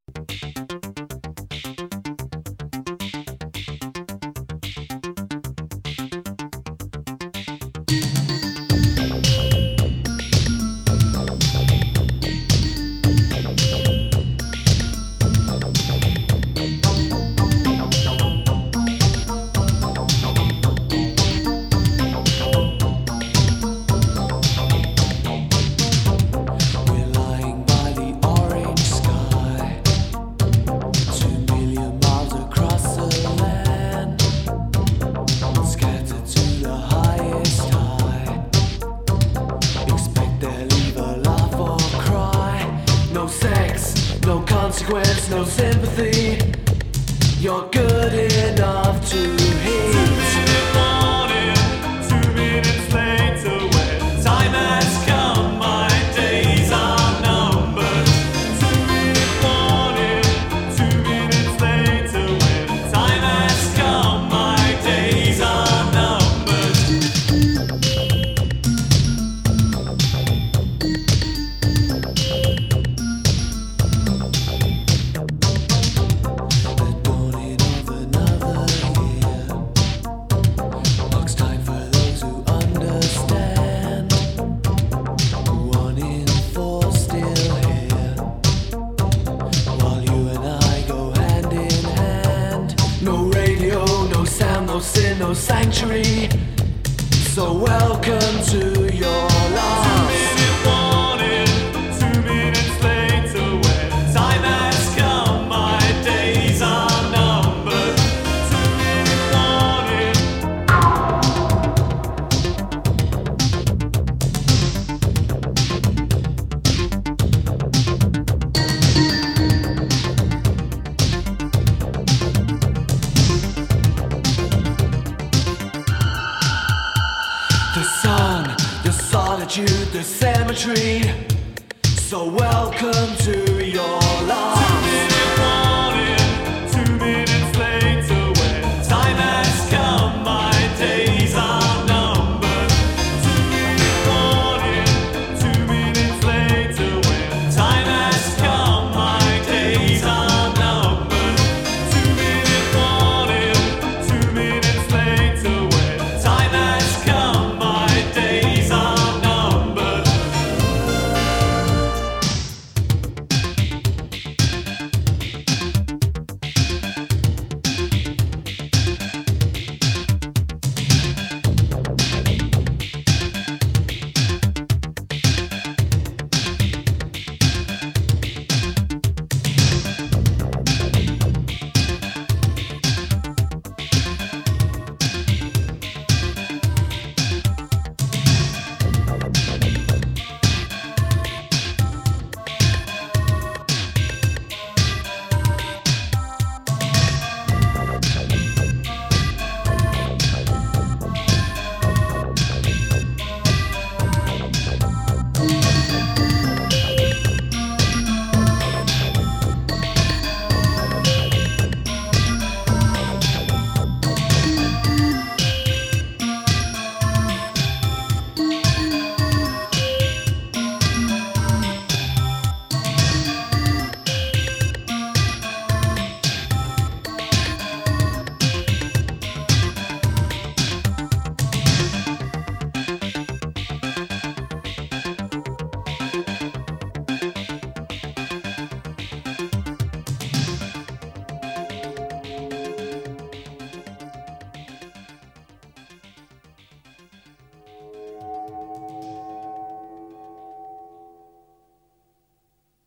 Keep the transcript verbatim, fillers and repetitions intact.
No sympathy, you're good enough to hate. Two minute warning, two minutes later, when time has come, my days are numbered. Two minute warning, two minutes later, when time has come, my days are numbered. Sin, no sanctuary. So welcome to your loss. Two minute warning, two minutes later, when time has come, my days are numbered. Two minute the sun, the solitude, the cemetery. So welcome to your